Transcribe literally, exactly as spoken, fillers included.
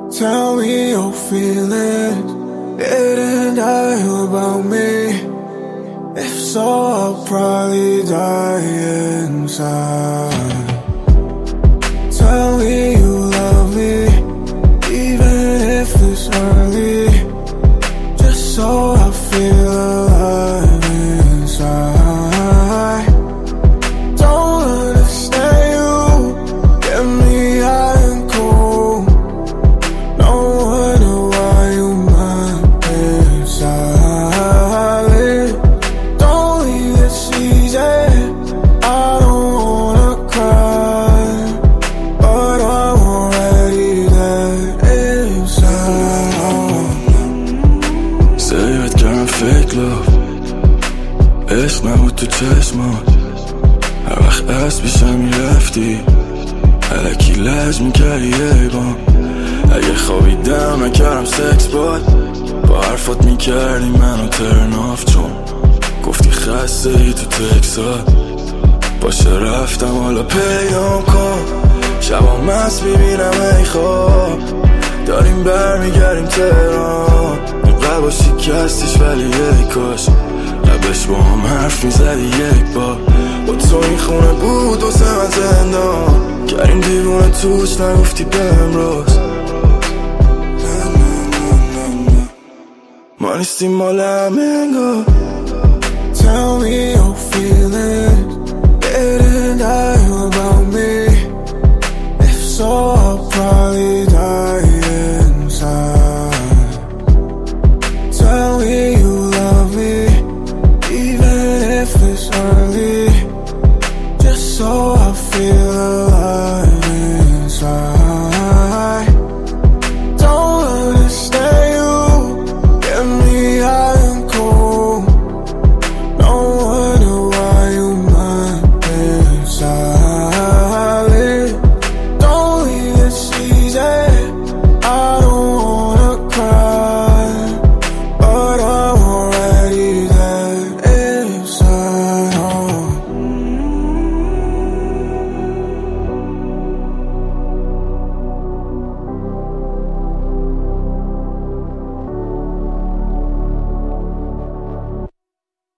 Tell me your feelings, didn't die about me. If so, I'll probably die inside. Tell me you love me, even if it's early, just so I feel alive inside. Don't understand you, get me high and cold. No wonder why you mind inside. Don't leave this easy, I don't wanna cry, but I'm already there inside. سیبت کردم fake love، عشق نبود تو چشمات. هر وقت از پیشم میرفتی الکی لج میکردی ای بام. اگه خوابیدم نکردم سکس باد، با حرفات میکردی منو ترن آف، چون گفتی خسته ای تو تکسات. باشه رفتم حالا پیدام کن، شبا مست میبینم ای خواب، داریم برمیگردیم تهران. اینقدر با شکستیش ولی ای کاش لبش با هم حرف میزدی یک بار. با تو این خونه بود واسه من زندان، کردیم دیوونه توش نگفتی بهم راست. ما نیستیم مال همه انگار. Tell me your feelings, didn't die